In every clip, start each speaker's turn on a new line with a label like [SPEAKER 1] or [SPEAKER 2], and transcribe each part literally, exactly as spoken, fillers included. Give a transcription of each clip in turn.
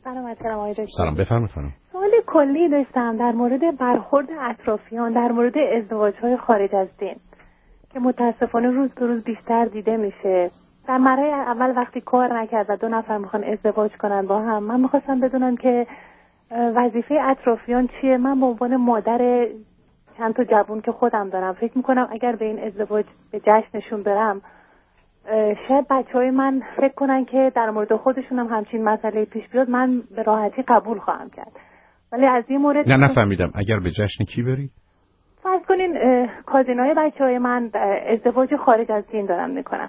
[SPEAKER 1] سلام علیکم آقای دکتر.
[SPEAKER 2] سلام، بفرمایید خانم.
[SPEAKER 1] سوال کلی داشتم در مورد برخورد اطرافیان در مورد ازدواج‌های خارج از دین که متاسفانه روز به روز بیشتر دیده میشه. در مرحله اول وقتی کار نکرد و دو نفر میخوان ازدواج کنن با هم، من میخواستم بدونم که وظیفه اطرافیان چیه. من به عنوان مادر چند تا جوون که خودم دارم فکر میکنم اگر به این ازدواج به جشنشون برم، شاید بچهای من فکر کنن که در مورد خودشون هم همچین مسئله پیش بیاد، من به راحتی قبول خواهم کرد. ولی از این مورد
[SPEAKER 2] نه نفهمیدم. اگر به جشن کی بری؟
[SPEAKER 1] فرض کنین کازینای بچهای من ازدواج خارج از دین دارن میکنن.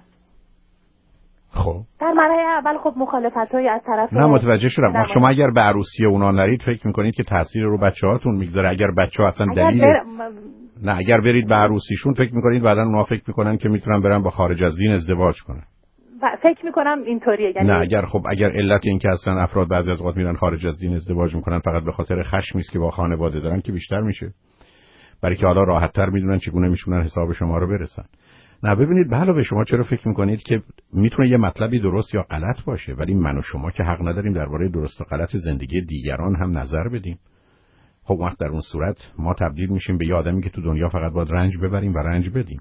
[SPEAKER 2] خب
[SPEAKER 1] در مرحله اول خب مخالفت‌های از طرف
[SPEAKER 2] نه متوجه شدم. شما اگر به عروسی اونا نرید فکر میکنید که تاثیر رو بچه‌هاتون میگذاره. اگر بچه‌ها اصلا دلیل بر... نه اگر برید به عروسیشون فکر میکنید بعداً اونا فکر میکنن که میتونن برن با خارج از دین ازدواج کنن.
[SPEAKER 1] فکر میکنم اینطوریه. یعنی
[SPEAKER 2] نه اگر خب اگر علت این که اصلا افراد بعضی از اوقات میرن خارج از دین ازدواج میکنن فقط به خاطر خشمی است که با خانواده دارن که بیشتر میشه. برای که حالا راحت‌تر میدونن چگونه میشونن حساب شما رو برسن. نه ببینید به علاوه شما چرا فکر میکنید که میتونه یه مطلبی درست یا غلط باشه، ولی من و شما که حق نداریم درباره درست و غلط زندگی دیگران هم نظر بدیم. خب وقت در اون صورت ما تبدیل میشیم به یه آدمی که تو دنیا فقط باید رنج ببریم و رنج بدیم.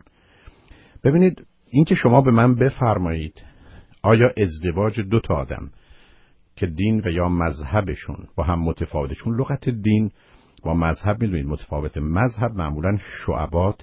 [SPEAKER 2] ببینید این که شما به من بفرمایید آیا ازدواج دو تا آدم که دین و یا مذهبشون با هم متفاوته، چون لغت دین با مذهب میدونید متفاوته. مذهب معمولا شعبات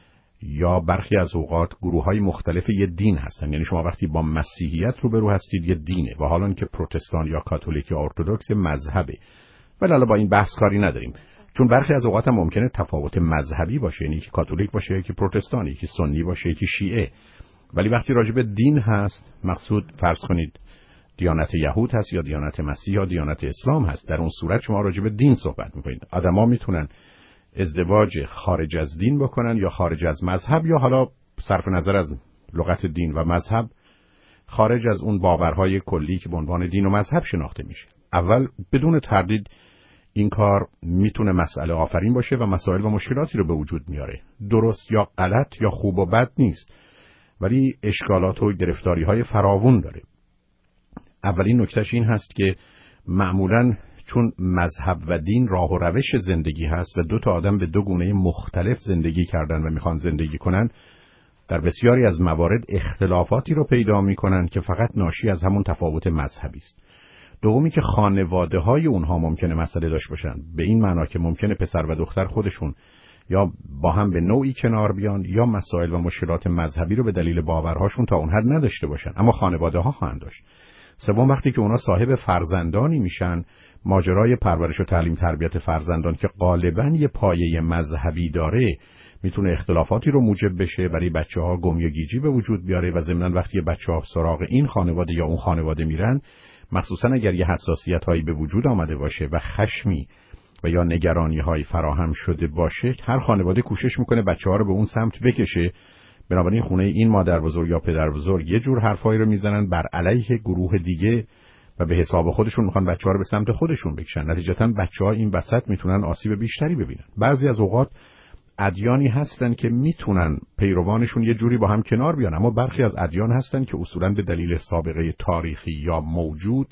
[SPEAKER 2] یا برخی از اوقات گروه‌های مختلف یه دین هستن. یعنی شما وقتی با مسیحیت روبرو هستید یه دینه و حالا که پروتستان یا کاتولیک یا ارتدوکس مذهبه. ولی حالا با این بحث کاری نداریم، چون برخی از اوقات هم ممکنه تفاوت مذهبی باشه، یعنی که کاتولیک باشه یکی پروتستانی، یکی سنی باشه یکی شیعه. ولی وقتی راجع به دین هست، مقصود فرض کنید دیانت یهود هست یا دیانت مسیح یا دیانت اسلام هست، در اون صورت شما راجع به دین صحبت می‌کنید. آدم‌ها میتونن ازدواج خارج از دین بکنن یا خارج از مذهب، یا حالا صرف نظر از لغت دین و مذهب خارج از اون باورهای کلی که به عنوان دین و مذهب شناخته میشه. اول بدون تردید این کار میتونه مسئله آفرین باشه و مسائل و مشکلاتی رو به وجود میاره. درست یا غلط یا خوب و بد نیست، ولی اشکالات و گرفتاری‌های فراوون داره. اولین نکتهش این هست که معمولاً چون مذهب و دین راه و روش زندگی هست و دو تا آدم به دو گونه مختلف زندگی کردن و میخوان زندگی کنن، در بسیاری از موارد اختلافاتی رو پیدا میکنن که فقط ناشی از همون تفاوت مذهبی است. دومی که خانواده های اونها ممکنه مسئله داشت باشن، به این معنا که ممکنه پسر و دختر خودشون یا با هم به نوعی کنار بیان یا مسائل و مشکلات مذهبی رو به دلیل باورهاشون تا اون حد نداشته باشن، اما خانواده ها خواهند داشت. سوم وقتی که اونا صاحب فرزندانی میشن، ماجرای پرورش و تعلیم تربیت فرزندان که غالباً یه پایه مذهبی داره میتونه اختلافاتی رو موجب بشه، برای بچه‌ها گم و گیجی به وجود بیاره و ضمناً وقتی بچه‌ها سراغ این خانواده یا اون خانواده میرن، مخصوصاً اگر یه حساسیت‌هایی به وجود آمده باشه و خشمی و یا نگرانی‌های فراهم شده باشه، هر خانواده کوشش میکنه بچه‌ها رو به اون سمت بکشه. بنابراین خونه این مادر بزرگ یا پدر بزرگ یه جور حرفایی رو میزنن بر علیه گروه دیگه و به حساب خودشون میخوان بچه‌ها رو به سمت خودشون بکشن. نتیجتاً بچه‌ها این وسط میتونن آسیب بیشتری ببینن. بعضی از اوقات ادیانی هستن که میتونن پیروانشون یه جوری با هم کنار بیان، اما برخی از ادیان هستن که اصولاً به دلیل سابقه تاریخی یا موجود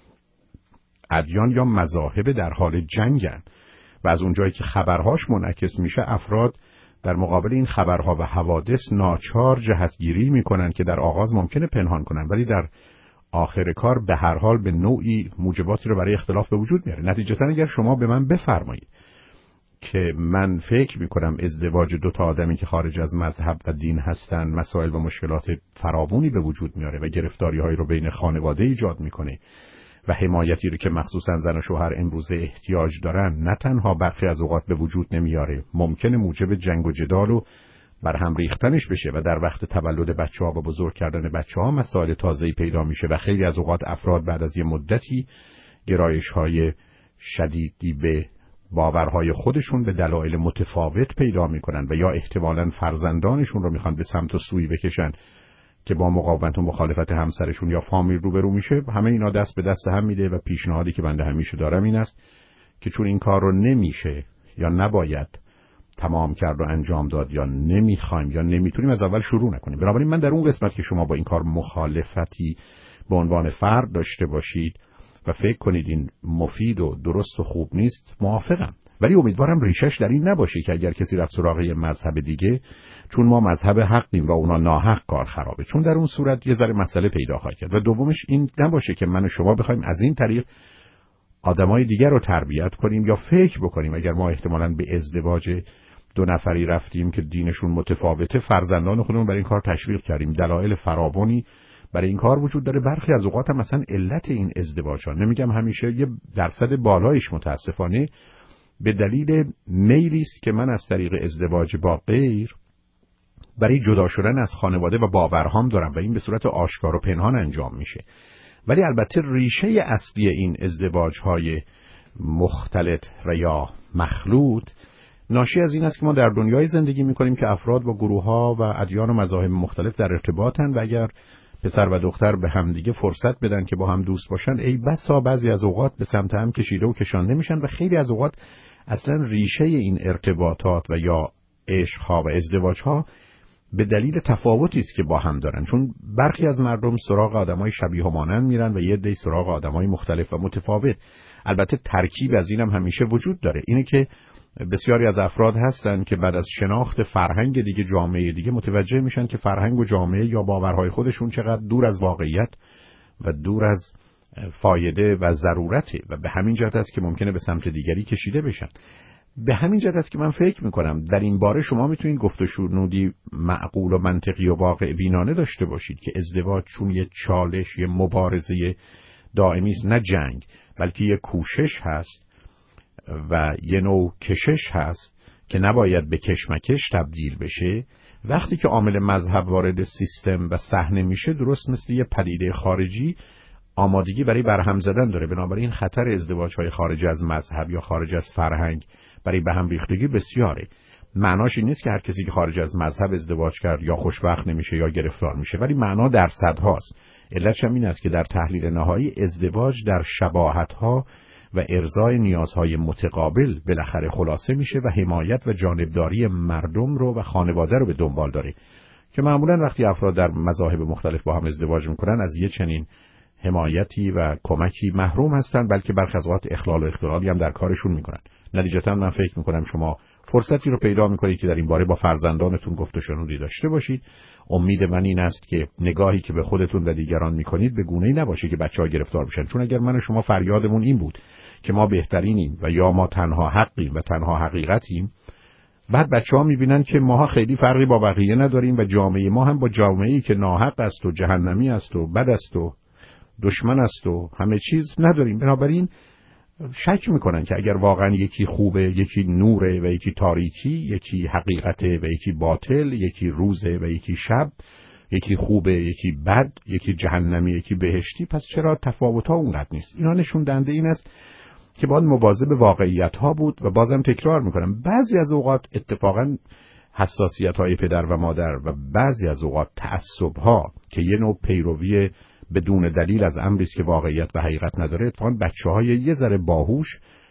[SPEAKER 2] ادیان یا مذاهب در حال جنگن و از اونجایی که خبرهاش منعکس میشه، افراد در مقابل این خبرها و حوادث ناچار جهتگیری میکنن که در آغاز ممکنه پنهان کنن، ولی در آخر کار به هر حال به نوعی موجباتی رو برای اختلاف به وجود میاره. نتیجتاً اگر شما به من بفرمایید که من فکر میکنم ازدواج دو تا آدمی که خارج از مذهب و دین هستن مسائل و مشکلات فراوانی به وجود میاره و گرفتاری‌هایی رو بین خانواده ایجاد میکنه و حمایتی رو که مخصوصاً زن و شوهر امروزه احتیاج دارن نه تنها برخی از اوقات به وجود نمیاره، ممکنه موجب جنگ و جدال و بر هم ریختنش بشه و در وقت تولد بچه‌ها و بزرگ کردن بچه‌ها مسائل تازه‌ای پیدا میشه و خیلی از اوقات افراد بعد از یه مدتی گرایش‌های شدیدی به باورهای خودشون به دلایل متفاوت پیدا میکنن و یا احتمالاً فرزندانشون رو میخوان به سمت و سوی بکشن که با مقاومت و مخالفت همسرشون یا فامیل روبرو میشه. همه اینا دست به دست هم میده و پیشنهادی که بنده همیشه دارم این است که چون این کار رو نمیشه یا نباید تمام کرد و انجام داد یا نمیخوایم یا نمیتونیم، از اول شروع نکنیم. بنابراین من در اون قسمت که شما با این کار مخالفتی به عنوان فرد داشته باشید و فکر کنید این مفید و درست و خوب نیست، موافقم. ولی امیدوارم ریشش در این نباشه که اگر کسی رفت سراغ یه مذهب دیگه چون ما مذهب حقیم و اونا ناحق کار خرابه، چون در اون صورت یه ذره مسئله پیدا خواهد کرد. و دومش این نباشه که من و شما بخوایم از این طریق آدمای دیگر رو تربیت کنیم یا فکر بکنیم اگر ما احتمالاً به ازدواج دو نفری رفتیم که دینشون متفاوته، فرزندان خودمون برای این کار تشویق کردیم. دلایل فراوانی برای این کار وجود داره. برخی از اوقات هم مثلا علت این ازدواج‌ها، نمیگم همیشه، یه درصد بالایش متاسفانه به دلیل میلی است که من از طریق ازدواج با غیر برای جدا شدن از خانواده و باورهام دارم و این به صورت آشکار و پنهان انجام میشه. ولی البته ریشه اصلی این ازدواج‌های مختلط و یا مخلوط ناشی از این است که ما در دنیای زندگی می‌کنیم که افراد با گروه‌ها و ادیان و مذاهب مختلف در ارتباطن و اگر پسر و دختر به هم دیگه فرصت بدن که با هم دوست باشن، ای بسا بعضی از اوقات به سمت هم کشیده و کشانده میشن و خیلی از اوقات اصلا ریشه این ارتباطات و یا عشق‌ها و ازدواج‌ها به دلیل تفاوتی است که با هم دارن. چون برخی از مردم سراغ آدمای شبیه و مانند میرن و یه عده سراغ آدمای مختلف و متفاوت. البته ترکیب از اینم همیشه وجود داره، اینه که بسیاری از افراد هستن که بعد از شناخت فرهنگ دیگه، جامعه دیگه، متوجه میشن که فرهنگ و جامعه یا باورهای خودشون چقدر دور از واقعیت و دور از فایده و ضرورته و به همین جهت است که ممکنه به سمت دیگری کشیده بشن. به همین جهت است که من فکر میکنم در این باره شما میتونید گفت و شنودی معقول و منطقی و واقع بینانه داشته باشید که ازدواج چون یه چالش، یه مبارزه دائمی است، نه جنگ، بلکه یه کوشش هست و یه نوع کشش هست که نباید به کشمکش تبدیل بشه. وقتی که عامل مذهب وارد سیستم و صحنه میشه، درست مثل یه پدیده خارجی آمادگی برای برهم زدن داره. بنابراین خطر ازدواج‌های خارج از مذهب یا خارج از فرهنگ برای به هم ریختگی بسیاره. معناش این نیست که هر کسی که خارج از مذهب ازدواج کرد یا خوشبخت نمیشه یا گرفتار میشه، ولی معنا درصدهاست. علتش هم این است که در تحلیل نهایی ازدواج در شباهت‌ها و ارضای نیازهای متقابل بالاخره خلاصه میشه و حمایت و جانبداری مردم رو و خانواده رو به دنبال داره که معمولا وقتی افراد در مذاهب مختلف با هم ازدواج میکنن از یه چنین حمایتی و کمکی محروم هستن، بلکه برخی از اوقات اخلال و اختلالی هم در کارشون میکنن. نتیجتا من فکر میکنم شما فرصتی رو پیدا میکنید که در این باره با فرزندانتون گفت و شنودی داشته باشید. امید من این است که نگاهی که به خودتون و دیگران میکنید به گونه‌ای نباشه که بچه‌ها گرفتار بشن. چون اگر من و شما فریادمون این بود که ما بهترینیم و یا ما تنها حقیم و تنها حقیقتیم، بعد بچه‌ها میبینن که ماها خیلی فرقی با بقیه نداریم و جامعه ما هم با جامعه‌ای که ناحق است و جهنمی است و بد است و دشمن است و همه چیز نداریم. بنابراین شک میکنن که اگر واقعا یکی خوبه، یکی نوره و یکی تاریکی، یکی حقیقته و یکی باطل، یکی روزه و یکی شب، یکی خوبه یکی بد، یکی جهنمی یکی بهشتی، پس چرا تفاوت‌ها اونقدر نیست؟ اینا نشون دهنده این است که باید مواظب واقعیت‌ها بود. و بازم تکرار میکنم بعضی از اوقات اتفاقا حساسیت‌های پدر و مادر و بعضی از اوقات تعصب‌ها که یه نوع پیروی بدون دلیل از امری است که واقعیت و حقیقت نداره، اتفاقا بچه‌های یه ذره باهوش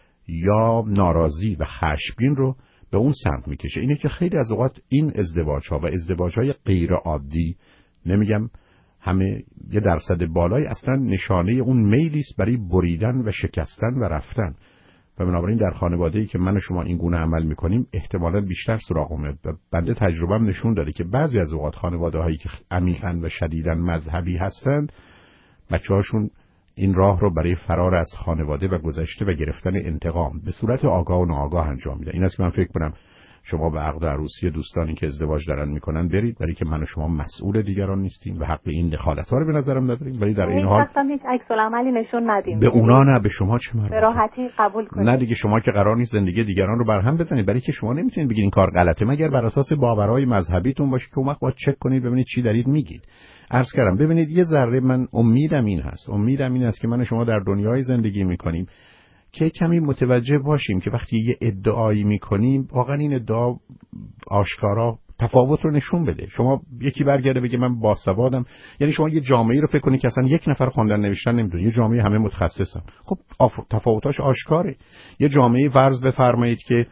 [SPEAKER 2] یا ناراضی و خشمگین رو به اون سمت میکشه. اینه که خیلی از اوقات این ازدواج‌ها و ازدواج‌های غیر عادی، نمیگم همه، یه درصد بالای اصلا نشانه اون میلی است برای بریدن و شکستن و رفتن. و بنابراین در خانواده‌ای که من و شما این گونه عمل میکنیم احتمالاً بیشتر سراغ اومد. و بنده تجربه‌ام نشون داده که بعضی از اوقات خانواده‌هایی که عمیقاً و شدیداً مذهبی هستند، بچه‌هاشون این راه رو برای فرار از خانواده و گذشته و گرفتن انتقام به صورت آگاه و ناآگاه انجام میدن. این است که من فکر کنم شما به عقد عروسی دوستانی که ازدواج دارن میکنن برید، برای که من و شما مسئول دیگران نیستیم و حق این دخالت‌ها رو به نظرم نداریم. ولی در این حال
[SPEAKER 1] هیچ عکس العملی نشون ندیم
[SPEAKER 2] به اونا نه، به شما چه مربوطه؟
[SPEAKER 1] به راحتی قبول کنید.
[SPEAKER 2] نه دیگه، شما که قرار نیست زندگی دیگران رو برهم بزنید، برای که شما نمیتونید بگید این کار غلطه مگر بر اساس باورهای مذهبیتون باشه که اون وقت باید چک کنید ببینید چی دارید میگید. عرض کردم ببینید یه ذره من امیدم این هست، امیدم این است که من و شما در دنیای زندگی میکنیم که کمی متوجه باشیم که وقتی یه ادعایی میکنیم واقعا این ادعا آشکارا تفاوت رو نشون بده. شما یکی برگرده بگه من باسوادم، یعنی شما یه جامعه‌ای رو فکر کنید که اصلا یک نفر خوندن نوشتن نمیدونه، یه جامعه همه متخصصن، خب تفاوتاش آشکاره. یه جامعه فرض بفرمایید که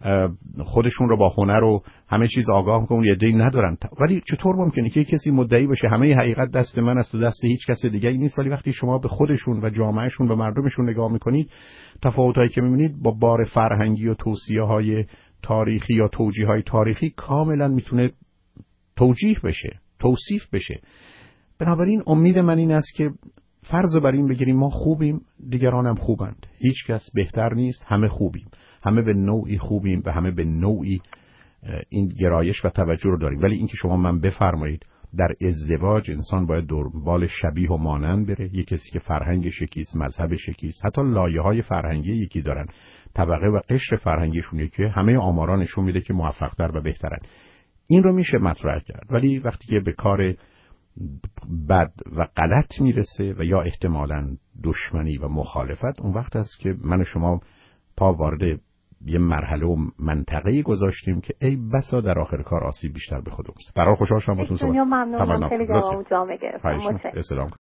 [SPEAKER 2] خودشون رو با هنر و همه چیز آگاه میکنن، اون ایده ندارن. ولی چطور ممکنه که کسی مدعی باشه همه حقیقت دست من است و دست هیچ کس دیگه ای نیست، ولی وقتی شما به خودشون و جامعهشون و مردمشون نگاه میکنید، تفاوتایی که میبینید با بار فرهنگی و توصیه‌های تاریخی یا توجیه‌های تاریخی کاملا میتونه توجیه بشه، توصیف بشه. بنابراین امید من این است که فرض بر این بگیریم ما خوبیم، دیگران هم خوبند، هیچ کس بهتر نیست، همه خوبیم، همه به نوعی خوبیم و همه به نوعی این گرایش و توجه رو داریم. ولی اینکه شما من بفرمایید در ازدواج انسان باید دنبال شبیه و مانند بره، یک کسی که فرهنگش یکیست، مذهبش یکیست، حتی لایه‌های فرهنگی یکی دارن، طبقه و قشر فرهنگیشون یکیه، همه آمارا نشون میده که موفق‌تر و بهترن. این رو میشه مطرح کرد. ولی وقتی که به کار بد و غلط میرسه و یا احتمالاً دشمنی و مخالفت، اون وقت است که من و شما پا وارد یه مرحله و منطقه‌ای گذاشتیم که ای بسا در آخر کار آسیب بیشتر به خودمون. برای خوشحال شدم باهاتون صحبت.
[SPEAKER 1] ممنونم، خیلی جواب جامع گرفتم.
[SPEAKER 2] متشکرم.